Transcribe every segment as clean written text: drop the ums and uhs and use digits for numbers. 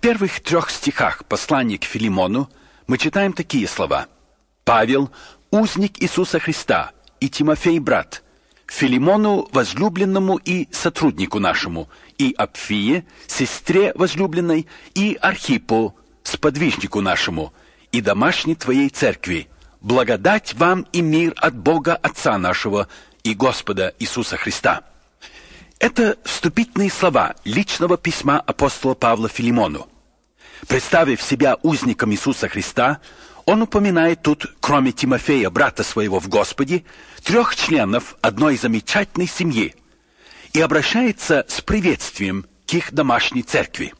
первых 3 стихах послания к Филимону мы читаем такие слова. «Павел, узник Иисуса Христа, и Тимофей, брат, Филимону, возлюбленному и сотруднику нашему, и Апфие, сестре возлюбленной, и Архипу, сподвижнику нашему, и домашней твоей церкви, благодать вам и мир от Бога Отца нашего и Господа Иисуса Христа». Это вступительные слова личного письма апостола Павла Филимону. Представив себя узником Иисуса Христа, он упоминает тут, кроме Тимофея, брата своего в Господе, 3 членов одной замечательной семьи и обращается с приветствием к их домашней церкви.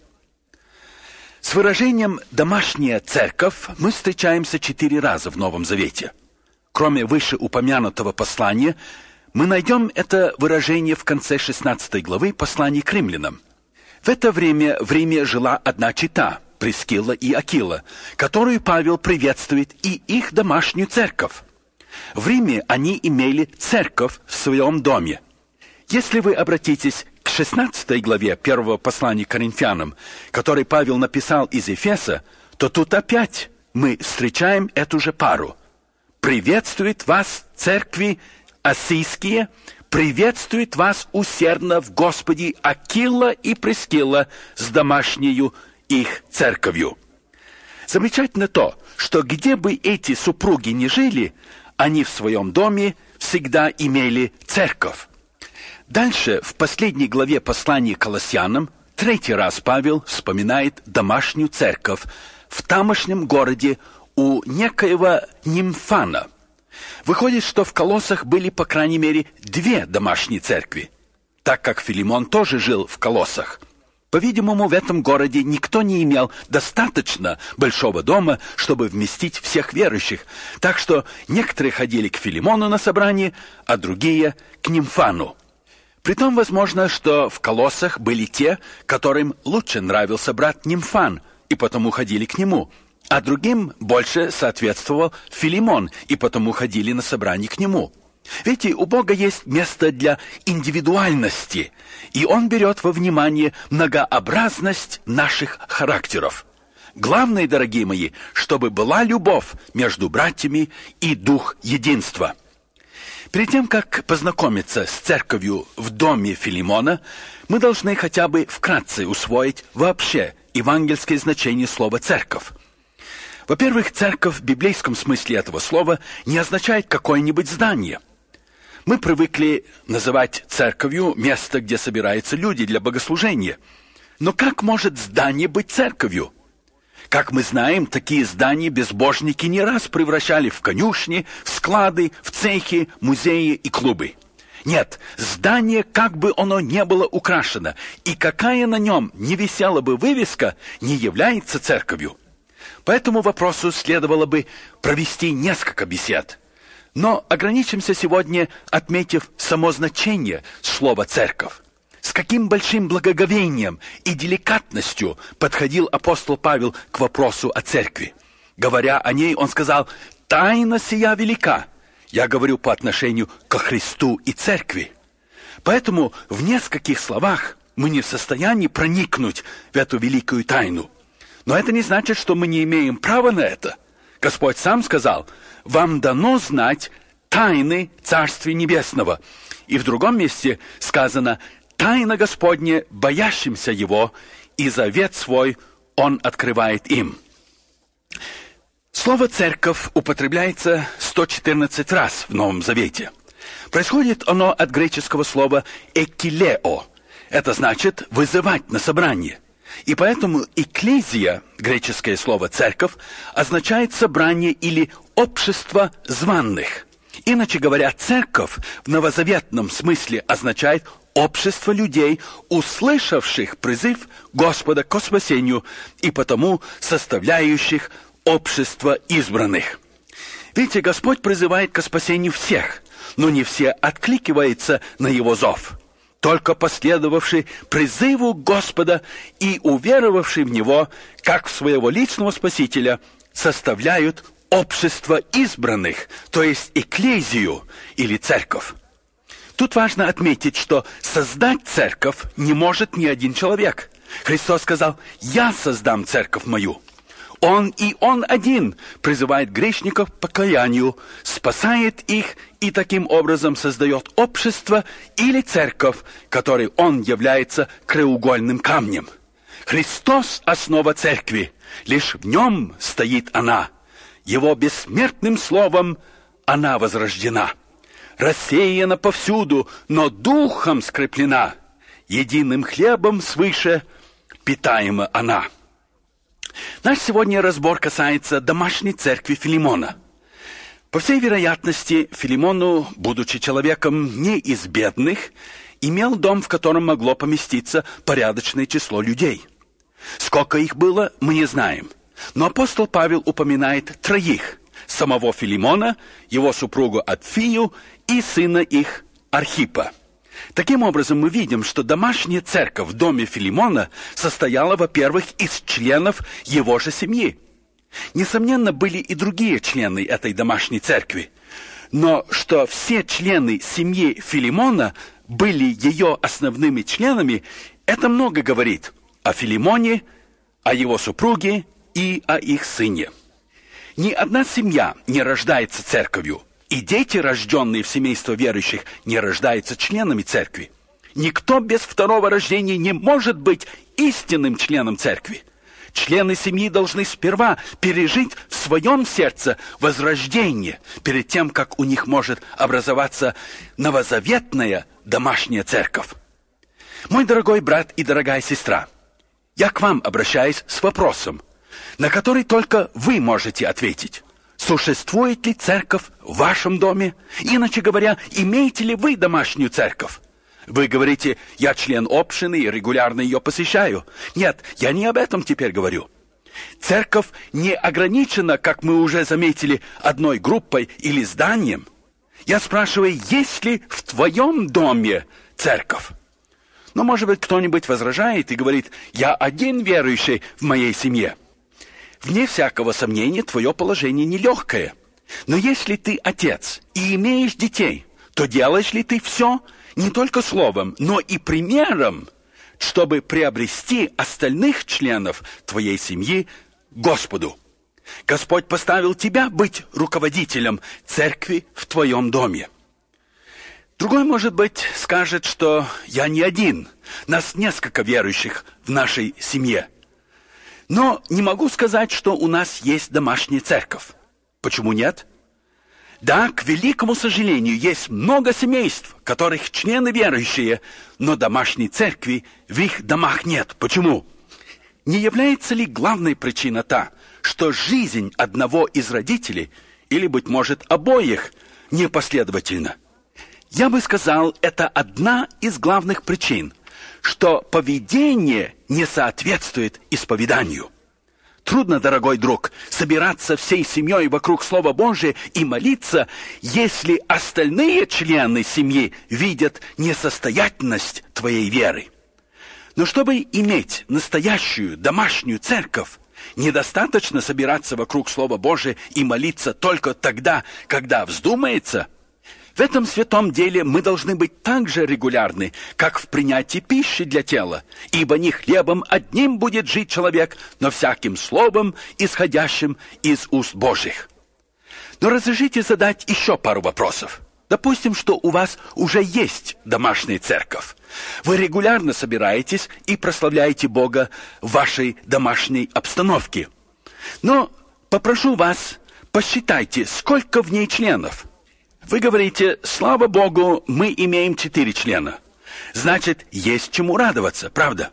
С выражением «домашняя церковь» мы встречаемся 4 раза в Новом Завете. Кроме вышеупомянутого послания, мы найдем это выражение в конце 16 главы послания к римлянам. В это время в Риме жила одна чета, Прискилла и Акила, которую Павел приветствует, и их домашнюю церковь. В Риме они имели церковь в своем доме. Если вы обратитесь к 16 главе первого послания к Коринфянам, который Павел написал из Ефеса, то тут опять мы встречаем эту же пару. «Приветствует вас церкви Ассийские, приветствует вас усердно в Господе Акила и Прискилла с домашнею их церковью». Замечательно то, что где бы эти супруги ни жили, они в своем доме всегда имели церковь. Дальше, в последней главе послания к Колоссянам, 3 раз Павел вспоминает домашнюю церковь в тамошнем городе у некоего Нимфана. Выходит, что в Колоссах были, по крайней мере, 2 домашние церкви, так как Филимон тоже жил в Колоссах. По-видимому, в этом городе никто не имел достаточно большого дома, чтобы вместить всех верующих, так что некоторые ходили к Филимону на собрание, а другие — к Нимфану. Притом, возможно, что в Колоссах были те, которым лучше нравился брат Нимфан, и потому ходили к нему, а другим больше соответствовал Филимон, и потому ходили на собрание к нему. Видите, у Бога есть место для индивидуальности, и Он берет во внимание многообразность наших характеров. Главное, дорогие мои, чтобы была любовь между братьями и дух единства. Перед тем, как познакомиться с церковью в доме Филимона, мы должны хотя бы вкратце усвоить вообще евангельское значение слова «церковь». Во-первых, церковь в библейском смысле этого слова не означает какое-нибудь здание. Мы привыкли называть церковью место, где собираются люди для богослужения. Но как может здание быть церковью? Как мы знаем, такие здания безбожники не раз превращали в конюшни, в склады, в цехи, музеи и клубы. Нет, здание, как бы оно ни было украшено, и какая на нем не висела бы вывеска, не является церковью. По этому вопросу следовало бы провести несколько бесед. Но ограничимся сегодня, отметив само значение слова «церковь». С каким большим благоговением и деликатностью подходил апостол Павел к вопросу о церкви. Говоря о ней, он сказал: «Тайна сия велика». Я говорю по отношению ко Христу и церкви. Поэтому в нескольких словах мы не в состоянии проникнуть в эту великую тайну. Но это не значит, что мы не имеем права на это. Господь сам сказал: «Вам дано знать тайны Царствия Небесного». И в другом месте сказано: «Тайна Господня боящимся Его, и завет свой Он открывает им». Слово «церковь» употребляется 114 раз в Новом Завете. Происходит оно от греческого слова «эккилео». Это значит «вызывать на собрание». И поэтому «экклезия», греческое слово «церковь», означает собрание или общество званных. Иначе говоря, церковь в новозаветном смысле означает общество людей, услышавших призыв Господа к спасению и потому составляющих общество избранных. Видите, Господь призывает к спасению всех, но не все откликиваются на Его зов. Только последовавшие призыву Господа и уверовавшие в Него, как в своего личного Спасителя, составляют общество избранных, то есть экклезию или церковь. Тут важно отметить, что создать церковь не может ни один человек. Христос сказал: «Я создам церковь мою». Он и Он один призывает грешников к покаянию, спасает их и таким образом создает общество или церковь, которой Он является краеугольным камнем. Христос – основа церкви, лишь в Нем стоит она. Его бессмертным словом она возрождена. Рассеяна повсюду, но духом скреплена. Единым хлебом свыше питаема она. Наш сегодня разбор касается домашней церкви Филимона. По всей вероятности, Филимону, будучи человеком не из бедных, имел дом, в котором могло поместиться порядочное число людей. Сколько их было, мы не знаем. Но апостол Павел упоминает 3: самого Филимона, его супругу Апфию и сына их Архипа. Таким образом, мы видим, что домашняя церковь в доме Филимона состояла, во-первых, из членов его же семьи. Несомненно, были и другие члены этой домашней церкви. Но что все члены семьи Филимона были ее основными членами, это много говорит о Филимоне, о его супруге и о их сыне. Ни одна семья не рождается церковью, и дети, рожденные в семейство верующих, не рождаются членами церкви. Никто без второго рождения не может быть истинным членом церкви. Члены семьи должны сперва пережить в своем сердце возрождение, перед тем, как у них может образоваться новозаветная домашняя церковь. Мой дорогой брат и дорогая сестра, я к вам обращаюсь с вопросом, на который только вы можете ответить. Существует ли церковь в вашем доме? Иначе говоря, имеете ли вы домашнюю церковь? Вы говорите: я член общины и регулярно ее посещаю. Нет, я не об этом теперь говорю. Церковь не ограничена, как мы уже заметили, одной группой или зданием. Я спрашиваю, есть ли в твоем доме церковь? Но, может быть, кто-нибудь возражает и говорит: я один верующий в моей семье. Вне всякого сомнения, твое положение нелегкое. Но если ты отец и имеешь детей, то делаешь ли ты все, не только словом, но и примером, чтобы приобрести остальных членов твоей семьи Господу? Господь поставил тебя быть руководителем церкви в твоем доме. Другой, может быть, скажет, что я не один, нас несколько верующих в нашей семье. Но не могу сказать, что у нас есть домашняя церковь. Почему нет? Да, к великому сожалению, есть много семейств, которых члены верующие, но домашней церкви в их домах нет. Почему? Не является ли главной причиной та, что жизнь одного из родителей, или, быть может, обоих, непоследовательна? Я бы сказал, это одна из главных причин, что поведение не соответствует исповеданию. Трудно, дорогой друг, собираться всей семьей вокруг Слова Божия и молиться, если остальные члены семьи видят несостоятельность твоей веры. Но чтобы иметь настоящую домашнюю церковь, недостаточно собираться вокруг Слова Божия и молиться только тогда, когда вздумается. В этом святом деле мы должны быть так же регулярны, как в принятии пищи для тела, ибо не хлебом одним будет жить человек, но всяким словом, исходящим из уст Божьих. Но разрешите задать еще пару вопросов. Допустим, что у вас уже есть домашняя церковь. Вы регулярно собираетесь и прославляете Бога в вашей домашней обстановке. Но попрошу вас, посчитайте, сколько в ней членов. Вы говорите: слава Богу, мы имеем 4 члена. Значит, есть чему радоваться, правда?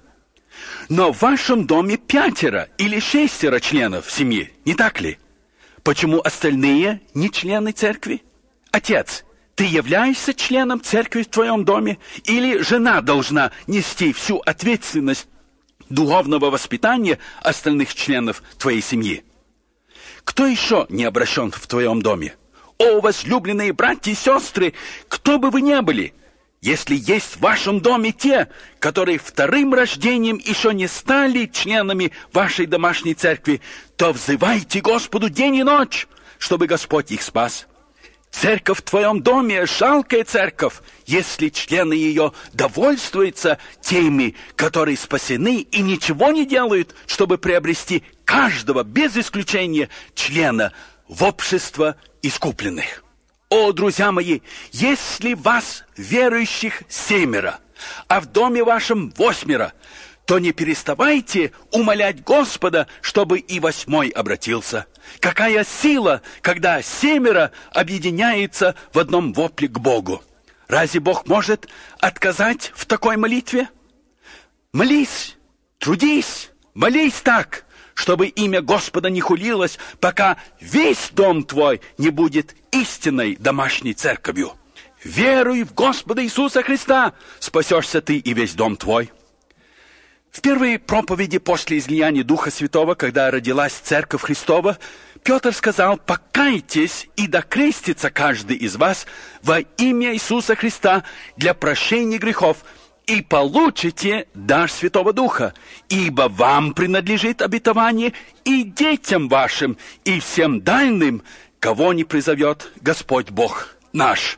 Но в вашем доме 5 или 6 членов семьи, не так ли? Почему остальные не члены церкви? Отец, ты являешься членом церкви в твоем доме? Или жена должна нести всю ответственность духовного воспитания остальных членов твоей семьи? Кто еще не обращен в твоем доме? О, возлюбленные братья и сестры, кто бы вы ни были, если есть в вашем доме те, которые вторым рождением еще не стали членами вашей домашней церкви, то взывайте Господу день и ночь, чтобы Господь их спас. Церковь в твоем доме — жалкая церковь, если члены ее довольствуются теми, которые спасены и ничего не делают, чтобы приобрести каждого, без исключения, члена в общество искупленных. О, друзья мои, если вас, верующих, 7, а в доме вашем 8, то не переставайте умолять Господа, чтобы и 8 обратился. Какая сила, когда 7 объединяется в одном вопле к Богу! Разве Бог может отказать в такой молитве? Молись, трудись, молись так, чтобы имя Господа не хулилось, пока весь дом твой не будет истинной домашней церковью. Веруй в Господа Иисуса Христа, спасешься ты и весь дом твой. В первой проповеди после излияния Духа Святого, когда родилась Церковь Христова, Петр сказал: «Покайтесь и докрестится каждый из вас во имя Иисуса Христа для прощения грехов, и получите дар Святого Духа, ибо вам принадлежит обетование и детям вашим, и всем дальним, кого не призовет Господь Бог наш».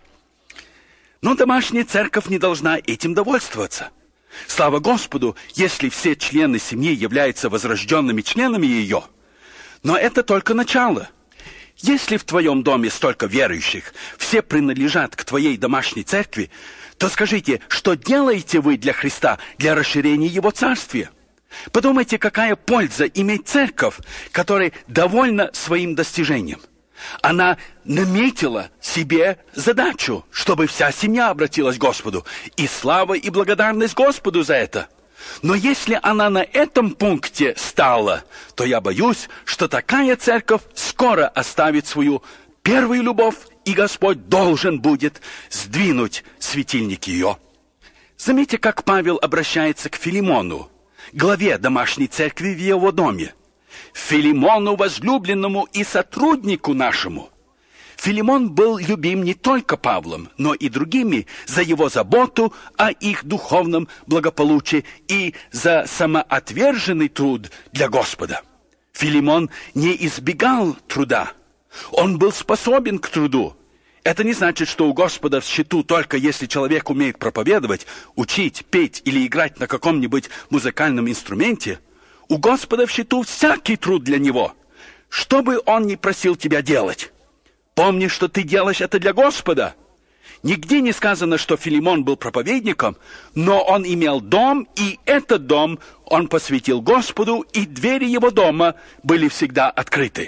Но домашняя церковь не должна этим довольствоваться. Слава Господу, если все члены семьи являются возрожденными членами ее. Но это только начало. Если в твоем доме столько верующих, все принадлежат к твоей домашней церкви, то скажите, что делаете вы для Христа, для расширения Его Царствия? Подумайте, какая польза иметь церковь, которая довольна своим достижением. Она наметила себе задачу, чтобы вся семья обратилась к Господу. И слава и благодарность Господу за это. Но если она на этом пункте стала, то я боюсь, что такая церковь скоро оставит свою первую любовь, и Господь должен будет сдвинуть светильник ее. Заметьте, как Павел обращается к Филимону, главе домашней церкви в его доме. Филимону, возлюбленному и сотруднику нашему. Филимон был любим не только Павлом, но и другими за его заботу о их духовном благополучии и за самоотверженный труд для Господа. Филимон не избегал труда. Он был способен к труду. Это не значит, что у Господа в счету только если человек умеет проповедовать, учить, петь или играть на каком-нибудь музыкальном инструменте. У Господа в счету всякий труд для Него, что бы Он ни просил тебя делать. Помни, что ты делаешь это для Господа. Нигде не сказано, что Филимон был проповедником, но он имел дом, и этот дом он посвятил Господу, и двери его дома были всегда открыты.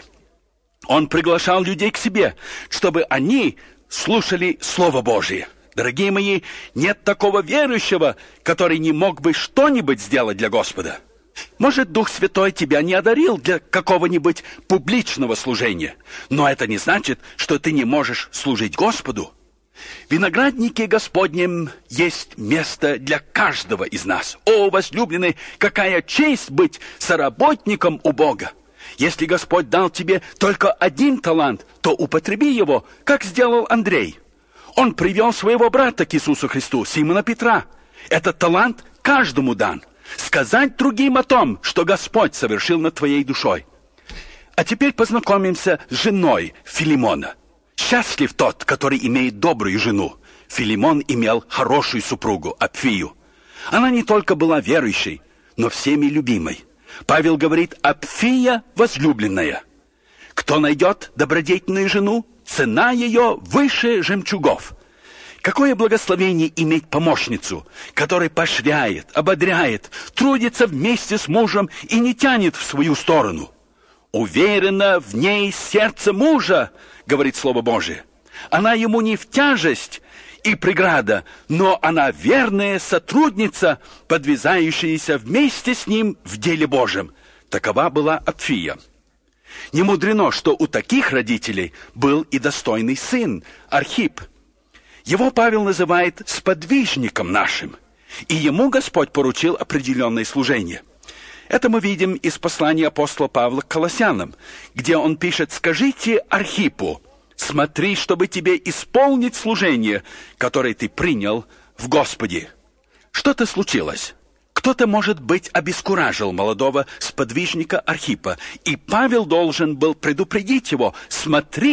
Он приглашал людей к себе, чтобы они слушали Слово Божие. Дорогие мои, нет такого верующего, который не мог бы что-нибудь сделать для Господа. Может, Дух Святой тебя не одарил для какого-нибудь публичного служения, но это не значит, что ты не можешь служить Господу. В винограднике Господнем есть место для каждого из нас. О, возлюбленный, какая честь быть соработником у Бога! Если Господь дал тебе только один талант, то употреби его, как сделал Андрей. Он привел своего брата к Иисусу Христу, Симона Петра. Этот талант каждому дан. Сказать другим о том, что Господь совершил над твоей душой. А теперь познакомимся с женой Филимона. Счастлив тот, который имеет добрую жену. Филимон имел хорошую супругу, Апфию. Она не только была верующей, но всеми любимой. Павел говорит: Апфия возлюбленная. Кто найдет добродетельную жену, цена ее выше жемчугов. Какое благословение иметь помощницу, которая поощряет, ободряет, трудится вместе с мужем и не тянет в свою сторону. Уверенно в ней сердце мужа, говорит Слово Божие. Она ему не в тяжесть и преграда, но она верная сотрудница, подвязающаяся вместе с ним в деле Божьем. Такова была Апфия. Не мудрено, что у таких родителей был и достойный сын, Архип. Его Павел называет сподвижником нашим, и ему Господь поручил определенное служение. Это мы видим из послания апостола Павла к Колоссянам, где он пишет: «Скажите Архипу, смотри, чтобы тебе исполнить служение, которое ты принял в Господе». Что-то случилось. Кто-то, может быть, обескуражил молодого сподвижника Архипа, и Павел должен был предупредить его: «Смотри,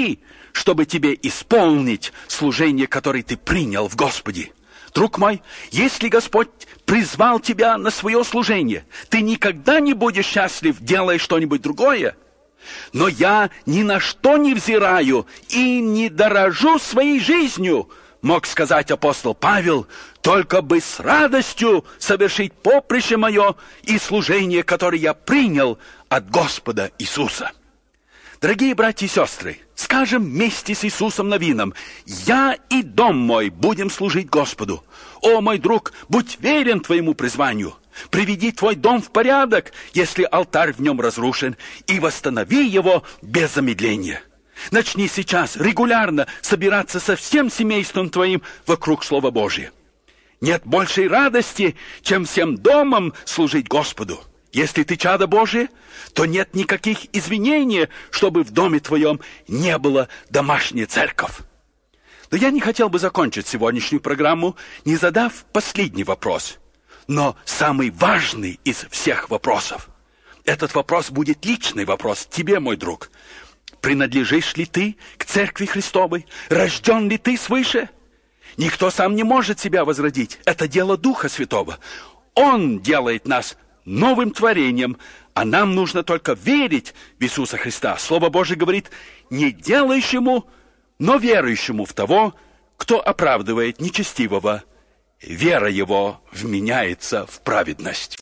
чтобы тебе исполнить служение, которое ты принял в Господе. Друг мой, если Господь призвал тебя на свое служение, ты никогда не будешь счастлив, делая что-нибудь другое. Но я ни на что не взираю и не дорожу своей жизнью, мог сказать апостол Павел, только бы с радостью совершить поприще мое и служение, которое я принял от Господа Иисуса. Дорогие братья и сестры, скажем вместе с Иисусом Навином: «Я и дом мой будем служить Господу». О, мой друг, будь верен твоему призванию. Приведи твой дом в порядок, если алтарь в нем разрушен, и восстанови его без замедления. Начни сейчас регулярно собираться со всем семейством твоим вокруг Слова Божия. Нет большей радости, чем всем домом служить Господу. Если ты чадо Божие, то нет никаких извинений, чтобы в доме твоем не было домашней церковь. Но я не хотел бы закончить сегодняшнюю программу, не задав последний вопрос, но самый важный из всех вопросов. Этот вопрос будет личный вопрос тебе, мой друг. Принадлежишь ли ты к Церкви Христовой? Рожден ли ты свыше? Никто сам не может себя возродить. Это дело Духа Святого. Он делает нас новым творением, а нам нужно только верить в Иисуса Христа. Слово Божие говорит: не делающему, но верующему в того, кто оправдывает нечестивого, вера его вменяется в праведность.